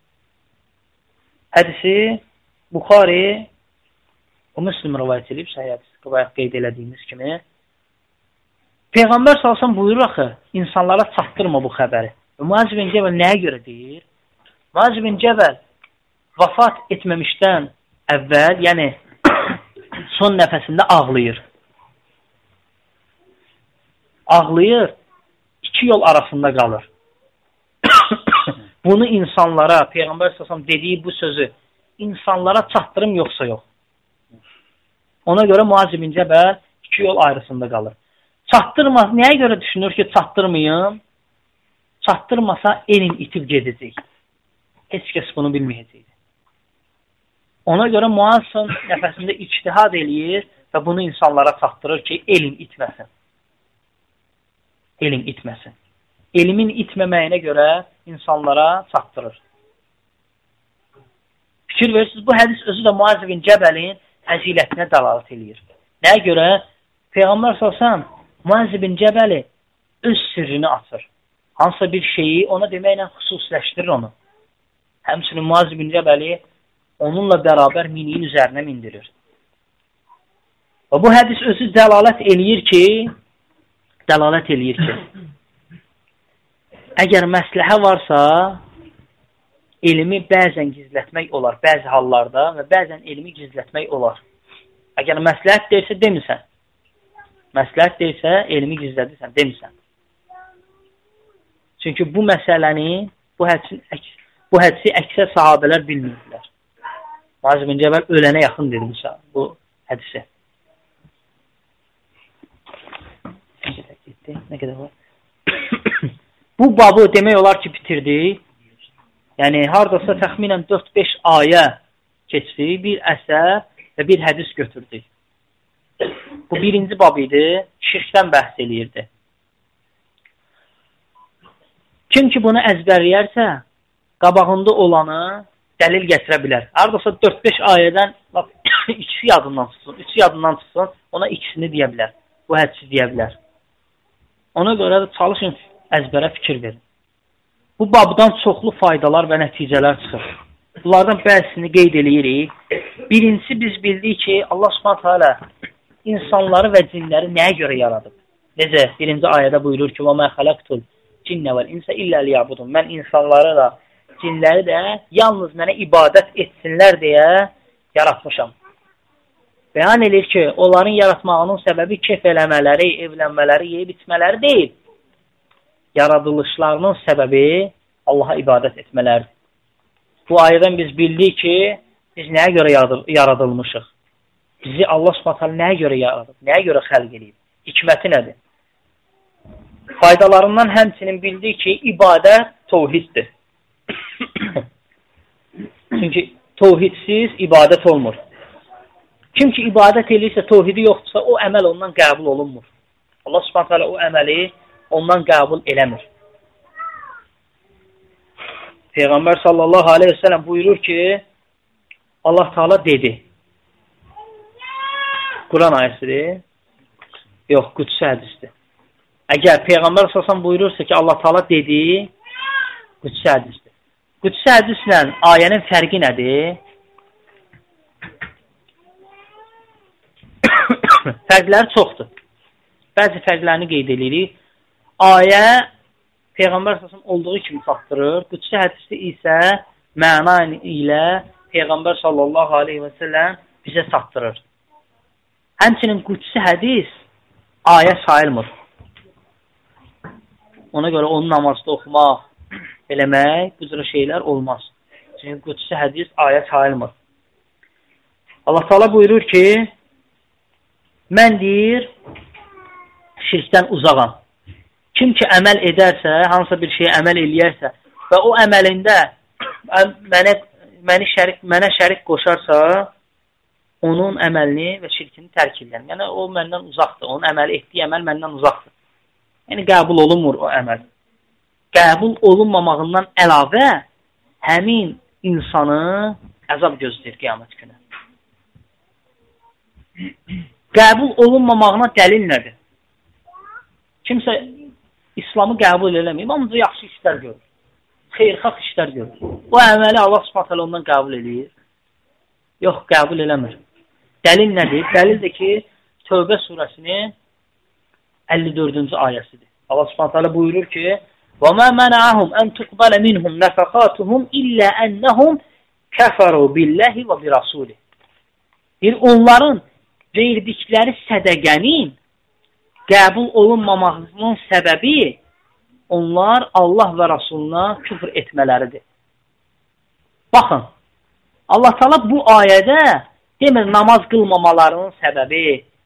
Hədisi Buxari o Müslim rivayət edib, səhih hədis qeyd elədiyimiz kimi. Peyğəmbər sallallahu buyurur axı, insanlara çatdırma bu xəbəri. Muaz bin Cəbəl nəyə görə deyir? Muaz bin Cəbəl vəfat etməmişdən əvvəl, yəni son nəfəsində ağlayır. Ağlayır, iki yol arasında qalır. Bunu insanlara, Peyğəmbər sallallahu dediyi bu sözü insanlara çatdırım yoxsa yox. Ona görə Muaz bin Cəbəl iki yol ayrısında qalır. Çatdırmaz, nəyə görə düşünür ki, çatdırmayım? Çatdırmasa elm itib gedəcək. Heç kəs bunu bilməyəcək. Ona görə Muaz nəfəsində ictihad eləyir və bunu insanlara çatdırır ki, elm itməsin. Elm itməsin. Elmin itməməyinə görə insanlara çatdırır. Fikir verirsiniz, bu hədis özü də Muaz bin Cəbəlin fəzilətinə dəlalət eləyir. Nəyə görə? Peyğəmbər sallallahu Muaz bin Cəbəli öz sirrini açır. Hansısa bir şeyi ona deməklə xüsusiləşdirir onu. Həmçinin Muaz bin Cəbəli onunla bərabər miniyin üzərinə mindirir. Və bu hədis özü dəlalət eləyir ki, əgər məsləhə varsa, elmi bəzən gizlətmək olar, bəzi hallarda və bəzən elmi gizlətmək olar. Əgər məsləhət deyirsə, demirsən. Məsləhət deyirsə, elmi gizlədirsən, demirsən. Çünki bu məsələni, bu hədisi əksər sahabələr bilmirdilər. Muaz bin Cəbəl ölənə yaxın dedi bu hədisi. Nə qədər var? Bu babı demək olar ki, bitirdi. Yəni, haradasa təxminən 4-5 ayə keçdi, bir əsər və bir hədis götürdük. Bu birinci bab idi, şirkdən bəhs eləyirdi. Kim ki bunu əzbərləyərsə, qabağında olanı dəlil gətirə bilər. Haradasa 4-5 ayədən ikisi yadından çıxsın, ona ikisini deyə bilər, bu hədisi deyə bilər. Ona görə də çalışın, əzbərə fikir verin. Bu babdan çoxlu faydalar və nəticələr çıxır. Bunlardan bəzisini qeyd eləyirik. Birincisi biz bildik ki, Allah Subhanahu taala insanları və cinləri nəyə görə yaradıb? Necə? Birinci ayədə buyurur ki, وَمَا خَلَقْتُ الْجِنَّ وَالْإِنْسَ إِلَّا لِيَعْبُدُونَ Mən insanları da, cinləri də yalnız mənə ibadət etsinlər deyə yaratmışam. Bəyan edir ki, onların yaratmağının səbəbi kef eləmələri, evlənmələri, yeyib içmələri deyil. yaradılışlarının səbəbi Allaha ibadət etmələrdir. Bu ayədən biz bildik ki, biz nəyə görə yaradılmışıq? Bizi Allah Subhanahu taala nəyə görə yaradıb? Nəyə görə xəlq edib? Hikməti nədir? Faydalarından həmçinin bildik ki, ibadət təvhiddir. Çünki təvhidsiz ibadət olmur. Kim ki ibadət edirsə, təvhidi yoxdursa, o əməl ondan qəbul olunmur. Allah Subhanahu taala o əməli ondan qəbul eləmir. Peyğəmbər sallallahu aleyhi ve sellem buyurur ki, Allah Teala dedi. Quran ayəsidir. Yox, qüdsi hədisdir. Əgər Peyğəmbər sallallahu aleyhi ve sellem buyurursa ki, Allah Teala dedi, qüdsi hədisdir. Qüdsi hədislə ayənin fərqi nədir? Fərqləri çoxdur. Bəzi fərqlərini qeyd edirik. Ayə Peyğəmbər sallallahu olduğu kimi çatdırır. Qüdsi hədisi isə məna ilə Peyğəmbər sallallahu aleyhi və səlləm bizə çatdırır. Həmçinin qüdsi hədis ayə sayılmır. Ona görə onu namazda oxumaq, eləmək, bu cür şeylər olmaz. Çünki qüdsi hədis ayə sayılmır. Allah Teala buyurur ki, mən deyir, şirkdən uzağam. Kim ki əməl edərsə, hansısa bir şeyə əməl eləyərsə və o əməlində mənə şərik qoşarsa, onun əməlini və şirkini tərk edirəm. Yəni, o məndən uzaqdır. Onun əməli etdiyi əməl məndən uzaqdır. Yəni, qəbul olunmur o əməl. Qəbul olunmamağından əlavə həmin insanı əzab gözləyir qiyamət günü. Qəbul olunmamağına dəlil nədir? Kimsə İslamı qəbul eləməyib, amma yaxşı işlər görür. Xeyirxah işlər görür. Bu əməli Allah Subhanahu taala ondan qəbul edir. Yox, qəbul eləmir. Dəlil nədir? Dəlildir ki, Tövbə surəsinin 54-cü ayəsidir. Allah Subhanahu taala buyurur ki: "Və mə məna'ahum an tuqbala minhum nafaqatuhum illa annahum kafaru billahi və bi rasulih." Onların verdikləri sədəqənin qəbul olunmamağının səbəbi onlar Allah və Rasuluna küfr etmələridir. Baxın, Allah Teala bu ayədə demir namaz qılmamalarının səbəbi,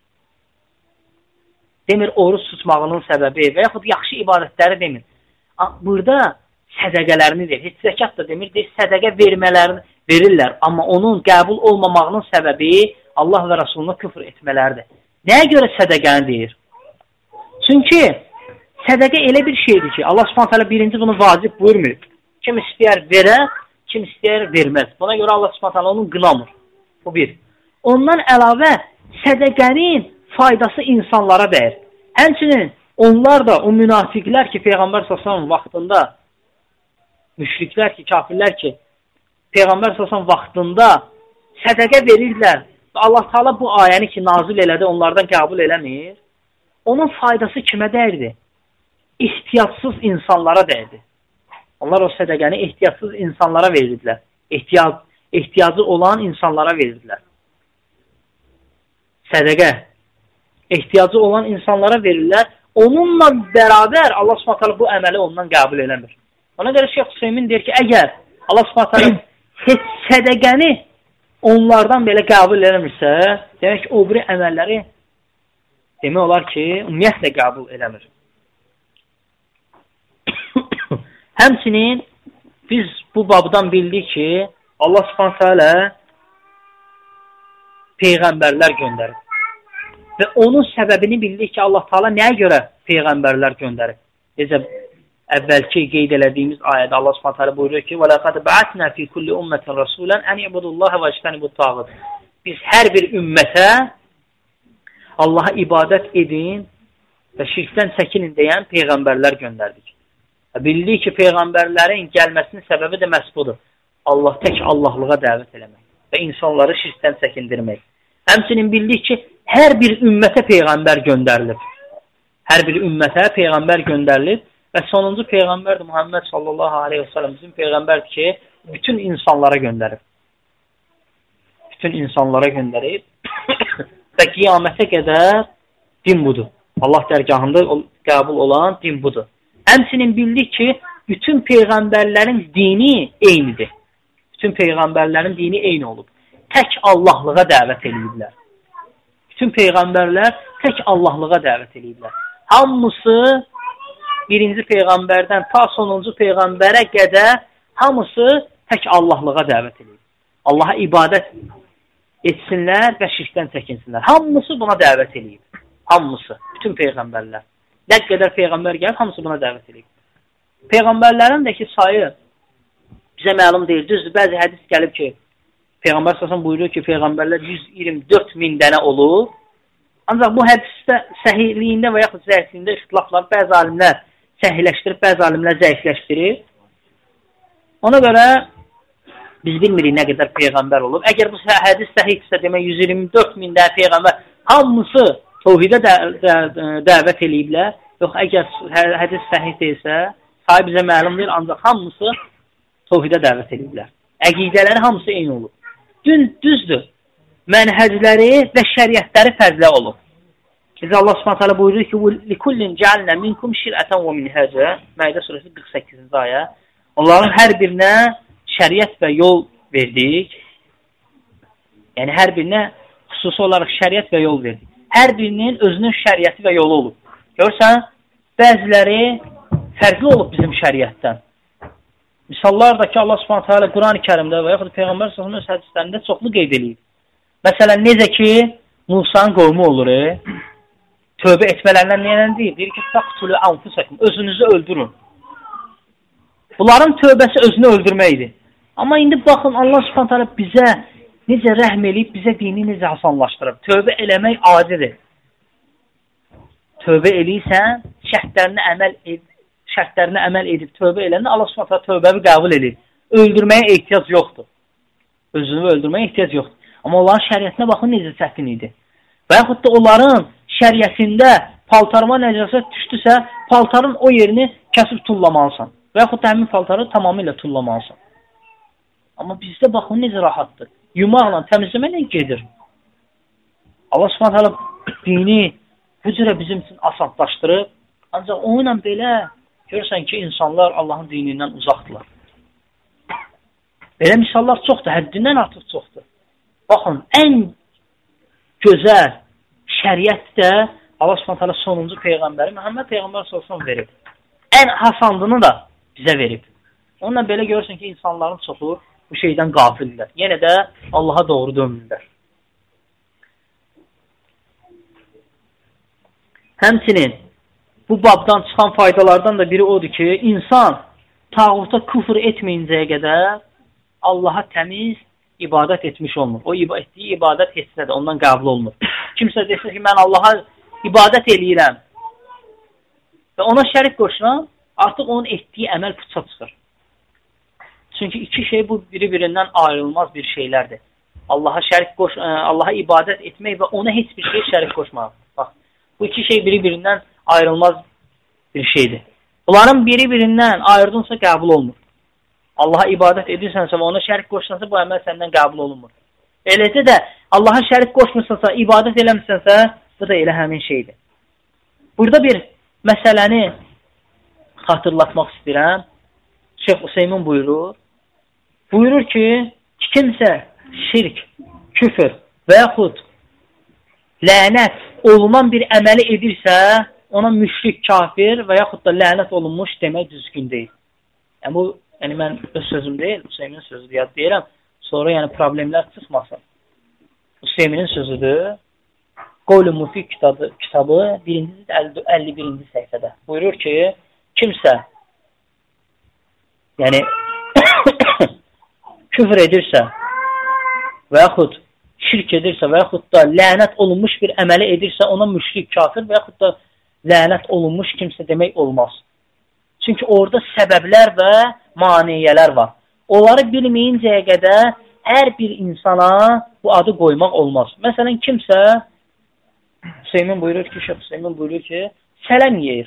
demir oruç tutmağının səbəbi və yaxud yaxşı ibadətləri demir. Burada sədəqələrini deyir, heç zəkat da demir, sədəqə vermələrini verirlər. Amma onun qəbul olmamağının səbəbi Allah və Rasuluna küfr etmələridir. Nəyə görə sədəqəni deyir? Çünki sədəqə elə bir şeydir ki, Allah Subhanahu taala birinci bunu vacib buyurmuyor. Kim istəyər verər, kim istəyər verməz. Buna görə Allah Subhanahu taala onu qınamır. Bu bir. Ondan əlavə sədəqənin faydası insanlara dəyir. Həmçinin onlar da o münafiqlər ki, Peyğəmbər sallallahu vaxtında, müşriklər ki, kafirlər ki, Peyğəmbər sallallahu vaxtında sədəqə verirlər. Allah Teala bu ayəni ki, nazil elədi, onlardan qəbul eləmir. Onun faydası kimə dəyirdi? İhtiyatsız insanlara dəyirdi. Onlar o sədəqəni ehtiyatsız insanlara verirdilər. Ehtiyacı olan insanlara verirdilər. Sədəqə ehtiyacı olan insanlara verirlər. Onunla bərabər Allah Subhanahu taala bu əməli ondan qəbul eləmir. Ona görə Şeyx Hüseymin deyir ki, əgər Allah Subhanahu taala heç sədəqəni onlardan belə qəbul eləmirsə, demək ki, o biri əməlləri demək olar ki, ümumiyyətlə qəbul eləmir. Həmçinin biz bu babdan bildik ki, Allah Subhanahu taala peyğəmbərlər göndərir. Və onun səbəbini bildik ki, Allah Taala nəyə görə peyğəmbərlər göndərir? Necə əvvəlki qeyd elədiyimiz ayədə Allah Subhanahu taala buyurur ki: "Və laqad ba'atna fi kulli ummatin rasulan an ya'budullaha və yectanibut-tağut." Biz hər bir ümmətə Allaha ibadət edin və şirkdən çəkinin deyən peyğəmbərlər göndərdik. Bildik ki, peyğəmbərlərin gəlməsinin səbəbi də məhz budur. Allah tək Allahlığa dəvət eləmək və insanları şirkdən çəkindirmək. Həmçinin bildik ki, hər bir ümmətə peyğəmbər göndərilib. Hər bir ümmətə peyğəmbər göndərilib və sonuncu peyğəmbər də Muhammed sallallahu aleyhi ve sellem bizim peyğəmbərdir ki, bütün insanlara göndərib. Bütün insanlara göndərib və qiyamətə qədər din budur. Allah dərgahında qəbul olan din budur. Həmçinin bildik ki, bütün peyğəmbərlərin dini eynidir. Bütün peyğəmbərlərin dini eyni olub. Tək Allahlığa dəvət ediblər. Bütün peyğəmbərlər tək Allahlığa dəvət ediblər. Hamısı birinci peyğəmbərdən ta sonuncu peyğəmbərə qədər hamısı tək Allahlığa dəvət edib. Allaha ibadət etsinlər və şirkdən çəkinsinlər. Hamısı buna dəvət edib. Hamısı, bütün peyğəmbərlər. Nə qədər peyğəmbər gəlib, hamısı buna dəvət edib. Peyğəmbərlərin də ki, sayı bizə məlum deyil. Düzdür, bəzi hədis gəlib ki, Peyğəmbər səsən buyuruyor ki, peyğəmbərlər 124 min dənə olur. Ancaq bu hədisdə səhihliyində və yaxud zəifliyində ixtilaflar bəzi alimlər səhihləşdirib, bəzi alimlər zəifləşdirib. Ona görə biz bilmirik nə qədər peyğəmbər olub. Əgər bu hədis səhihdirsə, demək 124 min dənə peyğəmbər hamısı təvhidə dəvət eləyiblər. Yox, əgər hədis səhih deyilsə, sayı bizə məlum deyil, ancaq hamısı təvhidə dəvət eləyiblər. Əqidələri hamısı eyni olub. Düzdür, mənhəcləri və şəriətləri fərqli olub. Bizə Allah Subhanahu taala buyurur ki: "Likullin ca'alna minkum şir'atan və minhaca." Maide surəsi 48-ci ayə. Onların hər birinə şəriət və yol verdik. Yəni hər birinə xüsusi olaraq şəriət və yol verdik. Hər birinin özünün şəriəti və yolu olub. Görürsən, bəziləri fərqli olub bizim şəriətdən. Misallar da ki, Allah Subhanahu taala Quran-ı Kərimdə və yaxud Peyğəmbər sallallahu əleyhi və səlləm hədislərində çoxlu qeyd edib. Məsələn, necə ki, Musa'nın qovmu olur, tövbə etmələrindən nəyən deyir? Deyir ki, "Faqtulu anfusakum", özünüzü öldürün. Bunların tövbəsi özünü öldürməkdir. Amma indi baxın, Allah Subhanahu taala bizə necə rəhm eləyib, bizə dini necə asanlaşdırıb. Tövbə eləmək adidir. Tövbə eləyirsən, şərtlərinə əməl edib tövbə eləndə Allah Subhanahu taala tövbəvi qəbul edir. Öldürməyə ehtiyac yoxdur. Özünü öldürməyə ehtiyac yoxdur. Amma onların şəriətinə baxın necə çətin idi. Və yaxud da onların şəriətində paltarıma nəcasət düşdüsə, paltarın o yerini kəsib tullamalısan. Və yaxud da həmin paltarı tamamilə tullamalısan. Amma bizdə baxın necə rahatdır. Yumaqla, təmizləməklə gedir. Allah Subhanahu taala dini bu cürə bizim üçün asanlaşdırıb. Ancaq onunla belə görürsən ki, insanlar Allahın dinindən uzaqdırlar. Belə misallar çoxdur, həddindən artıq çoxdur. Baxın, ən gözəl şəriət də Allah Subhanahu taala sonuncu peyğəmbəri Məhəmməd peyğəmbər sallallahu verib. Ən hasandını da bizə verib. Onunla belə görürsən ki, insanların çoxu bu şeydən qafildirlər. Yenə də Allaha doğru dönürlər. Həmçinin bu babdan çıxan faydalardan da biri odur ki, insan tağuta küfr etməyincəyə qədər Allaha təmiz ibadət etmiş olmur. O etdiyi ibadət etsə də ondan qəbul olmur. Kimsə desə ki, mən Allaha ibadət eləyirəm və ona şərik qoşuram, artıq onun etdiyi əməl puça çıxır. Çünki iki şey bu biri-birindən ayrılmaz bir şeylərdir. Allaha ibadət etmək və ona heç bir şey şərik qoşmaq. Bax, bu iki şey biri-birindən ayrılmaz bir şeydir. Bunların biri-birindən ayrıldınsa qəbul olmur. Allaha ibadət edirsənsə və ona şərik qoşsansa bu əməl səndən qəbul olunmur. Eləcə də Allaha şərik qoşmursansa, ibadət eləmirsənsə, bu da elə həmin şeydir. Burada bir məsələni xatırlatmaq istəyirəm. Şeyx Hüseymin buyurur ki, kimsə şirk, küfür və yaxud lənət olunan bir əməli edirsə, ona müşrik, kafir və yaxud da lənət olunmuş demək düzgün deyil. Yəni, bu, mən öz sözüm deyil, Hüseymin sözüdür, yad deyirəm. Sonra problemlər çıxmasın. Hüseymin sözüdür. Qovl-u Mufid kitabı 51-ci səhifədə buyurur ki, kimsə küfr edirsə və yaxud şirk edirsə və yaxud da lənət olunmuş bir əməli edirsə, ona müşrik, kafir və yaxud da lənət olunmuş kimsə demək olmaz. Çünki orada səbəblər və maniyələr var. Onları bilməyincəyə qədər hər bir insana bu adı qoymaq olmaz. Məsələn, kimsə Şeyx Hüseymin buyurur ki, sələm yeyir.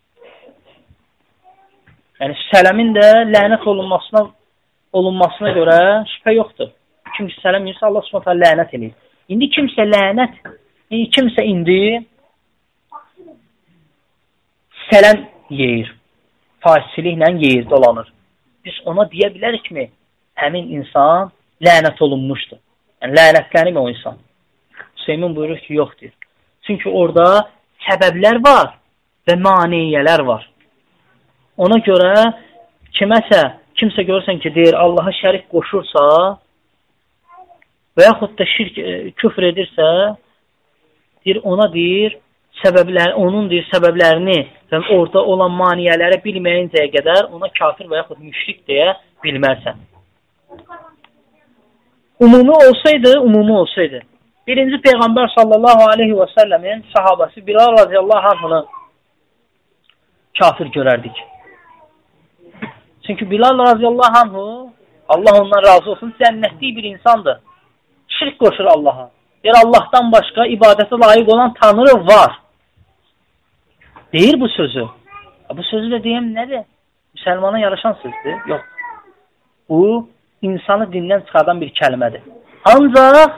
Yəni, sələmin də lənət olunmasına görə şübhə yoxdur. Kimsə sələm yeyirsə, Allah Subhanahu taala lənət edir. İndi kimsə sələm yeyir. faizçiliklə yeyir, dolanır. Biz ona deyə bilərikmi, həmin insan lənət olunmuşdur. Yəni, lənətlənib o insan. Hüseymin buyurur ki, yoxdur. Çünki orada səbəblər var və maniyələr var. Ona görə kimsə görürsən ki, deyir, Allaha şərik qoşursa və yaxud da küfr edirsə, deyir, ona deyir, onun deyir, səbəblərini və orada olan maniyələri bilməyincəyə qədər ona kafir və yaxud müşrik deyə bilmərsən. Umumi olsaydı, birinci Peyğəmbər sallallahu aleyhi və səlləmin sahabəsi Bilal radiyallahu anhını kafir görərdik. Çünki Bilal radiyallahu anhu, Allah ondan razı olsun, cənnətli bir insandır. Şirk qoşur Allaha. Deyir, Allahdan başqa ibadətə layiq olan Tanrı var. Deyir bu sözü. Bu sözü də deyəm nədir? Müsəlmana yaraşan sözdür. Yox. Bu, insanı dindən çıxardan bir kəlmədir. Ancaq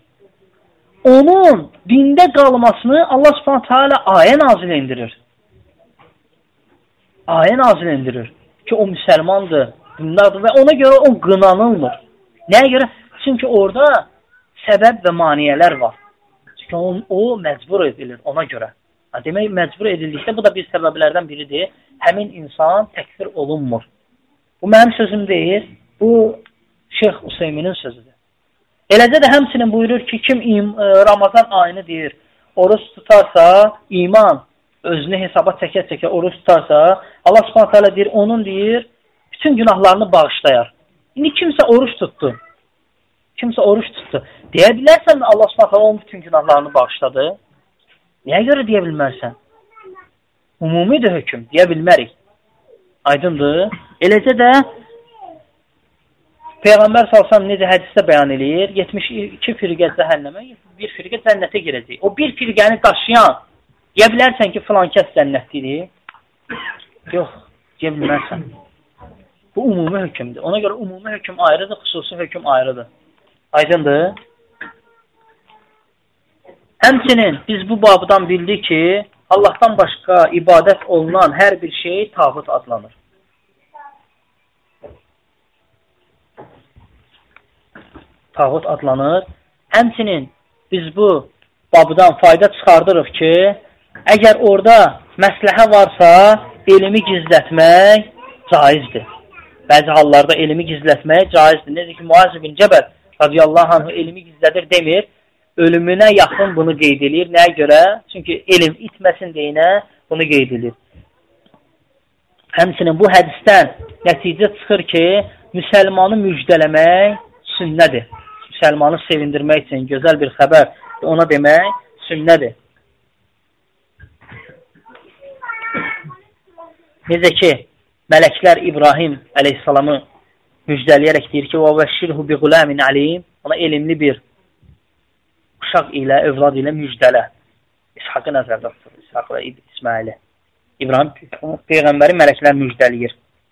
onun dində qalmasını Allah subhanahu teala ayə nazil indirir. Ayə nazil indirir ki, o müsəlmandır, dindardır və ona görə o qınanılmır. Nəyə görə? Çünki orada səbəb və maniyələr var. Çünki o məcbur edilir ona görə. Demək, məcbur edildikdə bu da bir səbəblərdən biridir. Həmin insan təkfir olunmur. Bu mənim sözüm deyil, bu Şeyx Hüseyminin sözüdür. Eləcə də həmçinin buyurur ki, kim Ramazan ayını deyir, oruç tutarsa, iman özünü hesaba çəkə-çəkə oruç tutarsa, Allah subhanahu teala deyir, onun deyir, bütün günahlarını bağışlayar. İndi kimsə oruç tutdu. Deyə bilərsən mi Allah subhanahu teala onun bütün günahlarını bağışladı? Nəyə görə deyə bilmərsən? Umumidir hökm, deyə bilmərik. Aydındır. Eləcə də Peyğəmbər salsam necə hədisdə bəyan eləyir, 72 firqə cəhənnəmə, bir firqə cənnətə girəcək. O bir firqəni daşıyan, deyə bilərsən ki, filan kəs cənnətlidir? Yox, deyə bilmərsən. Bu umumi hökmdür. Ona görə umumi hökm ayrıdır, xüsusi hökm ayrıdır. Aydındır. Həmçinin biz bu babdan bildik ki, Allahdan başqa ibadət olunan hər bir şey tağut adlanır. Tağut adlanır. Həmçinin biz bu babdan fayda çıxardırıq ki, əgər orada məsləhə varsa, elmi gizlətmək caizdir. Bəzi hallarda elmi gizlətmək caizdir. Necə ki, Muaz ibn Cəbəl radiyallahu anh elmi gizlədir demir, ölümünə yaxın bunu qeyd edir. Nəyə görə? Çünki elm itməsin deyinə bunu qeyd edir. Həmçinin bu hədisdən nəticə çıxır ki, müsəlmanı müjdələmək sünnədir. Müsəlmanı sevindirmək üçün gözəl bir xəbər ona demək sünnədir. Necə ki, mələklər İbrahim əleyhissalamı müjdələyərək deyir ki, وَوَشِّرْهُ بِغُلَامٍ عَلِيمٍ ona elmli bir uşaq ilə, övlad ilə müjdələ. İshaqı nəzərdə tutur, İshaq və İsmaili. İbrahim Peyğəmbəri mələklər müjdələyir.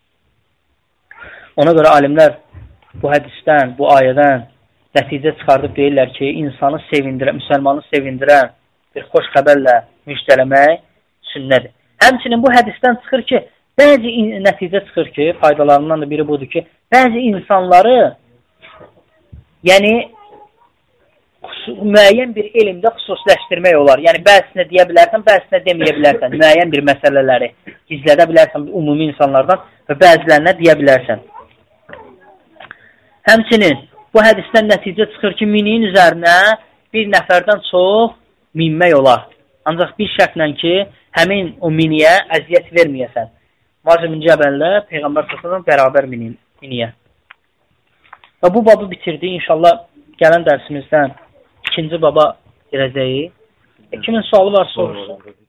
Ona görə alimlər bu hədisdən, bu ayədən nəticə çıxardıb deyirlər ki, insanı sevindirən, müsəlmanı sevindirən bir xoş xəbərlə müjdələmək sünnədir. Həmçinin bu hədisdən çıxır ki, bəzi nəticə çıxır ki, faydalarından da biri budur ki, bəzi insanları, yəni, müəyyən bir elmdə xüsusiləşdirmək olar. Yəni, bəzisinə deyə bilərsən, bəzisinə deməyə bilərsən. Müəyyən bir məsələləri gizlədə bilərsən ümumi insanlardan və bəzilərinə deyə bilərsən. Həmçinin, bu hədisdən nəticə çıxır ki, miniyin üzərinə bir nəfərdən çox minmək olar. Ancaq bir şərtlə ki, həmin o miniyə əziyyət verməyəsən. Muaz ibn Cəbəllə Peyğəmbər s.ə.v bərabər miniyə. Və bu babı bitirdi. İnşallah gələn dərsimizdən ikinci baba girəcəyik. Kimin sualı var soruşsun.